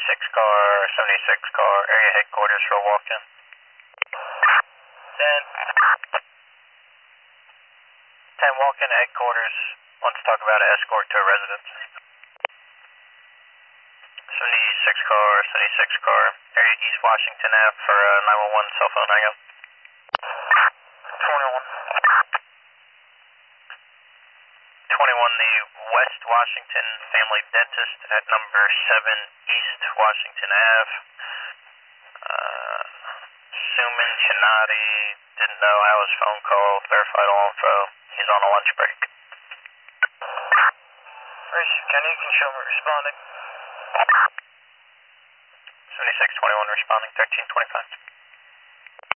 76 car, area headquarters for a walk-in. 10 walk-in headquarters. Wants to talk about an escort to a residence. 76 car, area East Washington Ave for 911 cell phone hangout. 21, the West Washington Family Dentist at number 7 East Washington Ave. Suman Chinati didn't know how his phone call verified all info. He's on a lunch break. Kenny, you can show me responding. 7621 responding, 1325.